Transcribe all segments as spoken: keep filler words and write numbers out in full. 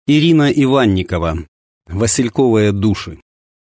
Ирина Иванникова. «Васильковые души».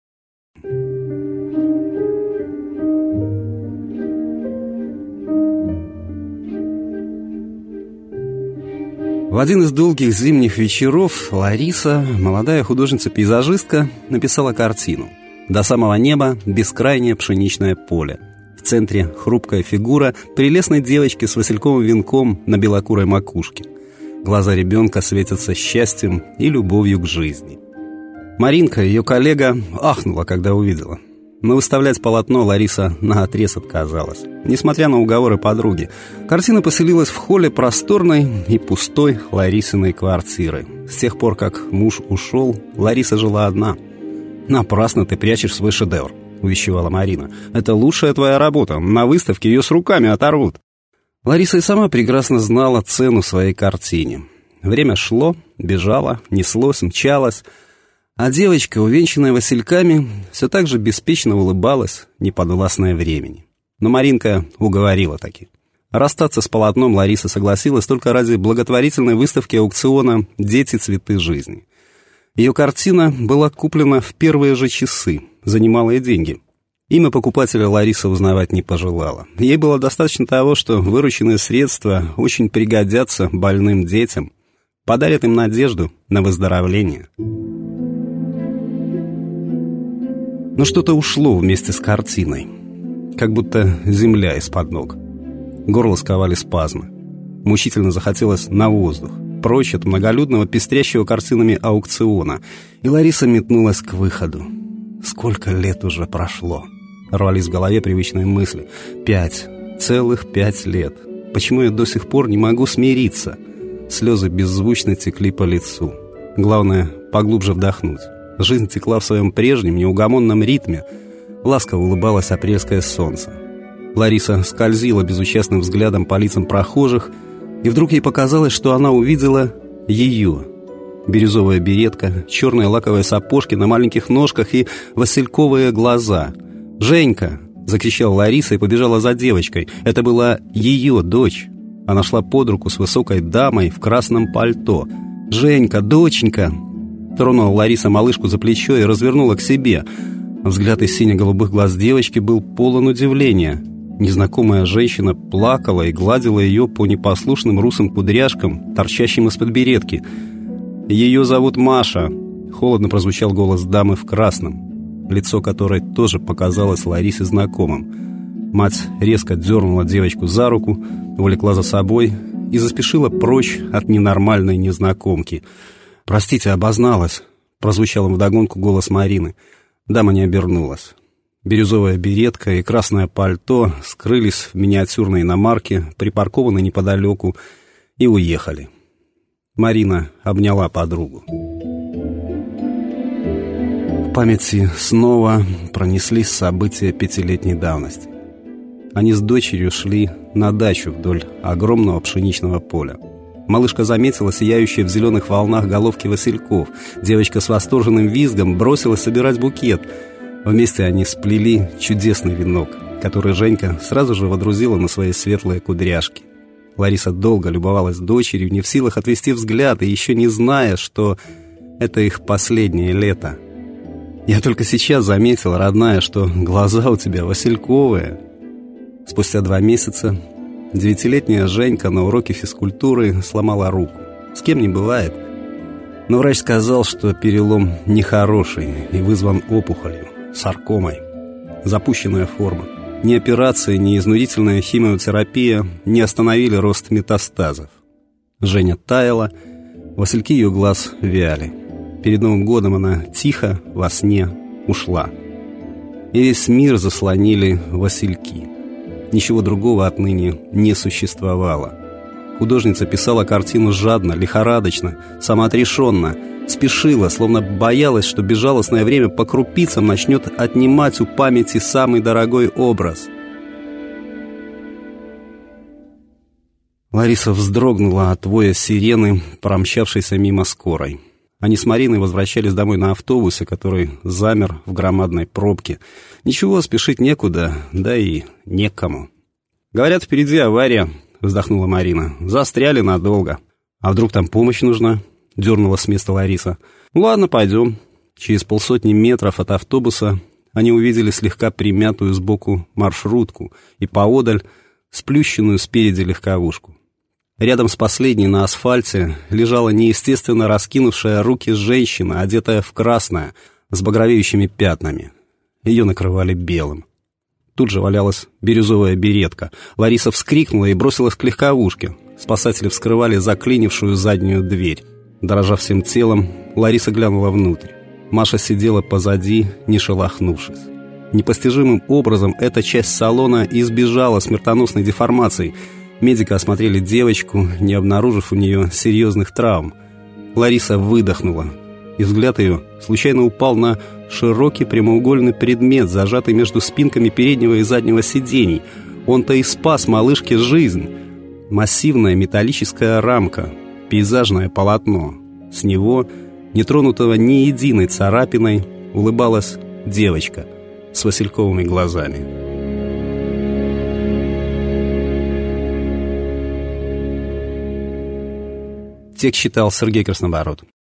В один из долгих зимних вечеров Лариса, молодая художница-пейзажистка, написала картину. До самого неба бескрайнее пшеничное поле. В центре хрупкая фигура прелестной девочки с васильковым венком на белокурой макушке. Глаза ребенка светятся счастьем и любовью к жизни. Маринка, ее коллега, ахнула, когда увидела. Но выставлять полотно Лариса наотрез отказалась, несмотря на уговоры подруги. Картина поселилась в холле просторной и пустой Ларисиной квартиры. С тех пор, как муж ушел, Лариса жила одна. «Напрасно ты прячешь свой шедевр», — увещевала Марина. «Это лучшая твоя работа. На выставке ее с руками оторвут». Лариса и сама прекрасно знала цену своей картине. Время шло, бежало, неслось, мчалось, а девочка, увенчанная васильками, все так же беспечно улыбалась, неподвластная времени. Но Маринка уговорила таки. Расстаться с полотном Лариса согласилась только ради благотворительной выставки аукциона «Дети, цветы жизни». Ее картина была куплена в первые же часы за немалые деньги. Имя покупателя Лариса узнавать не пожелала. Ей было достаточно того, что вырученные средства очень пригодятся больным детям, подарят им надежду на выздоровление. Но что-то ушло вместе с картиной, как будто земля из-под ног. Горло сковали спазмы. Мучительно захотелось на воздух, прочь от многолюдного, пестрящего картинами аукциона, и Лариса метнулась к выходу. Сколько лет уже прошло? Рвались в голове привычные мысли. Пять, целых пять лет. Почему я до сих пор не могу смириться? Слезы беззвучно текли по лицу. Главное, поглубже вдохнуть. Жизнь текла в своем прежнем, неугомонном ритме. Ласково улыбалось апрельское солнце. Лариса скользила безучастным взглядом по лицам прохожих, и вдруг ей показалось, что она увидела ее. Бирюзовая беретка, черные лаковые сапожки на маленьких ножках и васильковые глаза. «Женька!» — закричала Лариса и побежала за девочкой. Это была ее дочь. Она шла под руку с высокой дамой в красном пальто. «Женька, доченька!» Тронула Лариса малышку за плечо и развернула к себе. Взгляд из сине-голубых глаз девочки был полон удивления. Незнакомая женщина плакала и гладила ее по непослушным русым кудряшкам, торчащим из-под беретки. «Ее зовут Маша», — холодно прозвучал голос дамы в красном, лицо которой тоже показалось Ларисе знакомым. Мать резко дернула девочку за руку, увлекла за собой и заспешила прочь от ненормальной незнакомки. «Простите, обозналась», — прозвучал вдогонку голос Марины. Дама не обернулась. Бирюзовая беретка и красное пальто скрылись в миниатюрной иномарке, припаркованной неподалеку, и уехали. Марина обняла подругу. В памяти снова пронеслись события пятилетней давности. Они с дочерью шли на дачу вдоль огромного пшеничного поля. Малышка заметила сияющие в зеленых волнах головки васильков. Девочка с восторженным визгом бросилась собирать букет. Вместе они сплели чудесный венок, который Женька сразу же водрузила на свои светлые кудряшки. Лариса долго любовалась дочерью, не в силах отвести взгляд, и еще не зная, что это их последнее лето. «Я только сейчас заметила, родная, что глаза у тебя васильковые». Спустя два месяца девятилетняя Женька на уроке физкультуры сломала руку. С кем не бывает. Но врач сказал, что перелом нехороший и вызван опухолью, саркомой. Запущенная форма. Ни операция, ни изнурительная химиотерапия не остановили рост метастазов. Женя таяла, васильки ее глаз вяли. Перед Новым годом она тихо, во сне, ушла. И весь мир заслонили васильки. Ничего другого отныне не существовало. Художница писала картину жадно, лихорадочно, самоотрешенно, спешила, словно боялась, что безжалостное время по крупицам начнет отнимать у памяти самый дорогой образ. Лариса вздрогнула от воя сирены, промчавшейся мимо скорой. Они с Мариной возвращались домой на автобусе, который замер в громадной пробке. Ничего, спешить некуда, да и некому. «Говорят, впереди авария», — вздохнула Марина. «Застряли надолго. А вдруг там помощь нужна?» — дернула с места Лариса. «Ладно, пойдем». Через полсотни метров от автобуса они увидели слегка примятую сбоку маршрутку и поодаль сплющенную спереди легковушку. Рядом с последней на асфальте лежала неестественно раскинувшая руки женщина, одетая в красное, с багровеющими пятнами. Ее накрывали белым. Тут же валялась бирюзовая беретка. Лариса вскрикнула и бросилась к легковушке. Спасатели вскрывали заклинившую заднюю дверь. Дрожа всем телом, Лариса глянула внутрь. Маша сидела позади, не шелохнувшись. Непостижимым образом эта часть салона избежала смертоносной деформации. Медики осмотрели девочку, не обнаружив у нее серьезных травм. Лариса выдохнула, и взгляд ее случайно упал на широкий прямоугольный предмет, зажатый между спинками переднего и заднего сидений. Он-то и спас малышке жизнь. Массивная металлическая рамка, пейзажное полотно. С него, нетронутого ни единой царапиной, улыбалась девочка с васильковыми глазами. Текст читал Сергей Краснобород.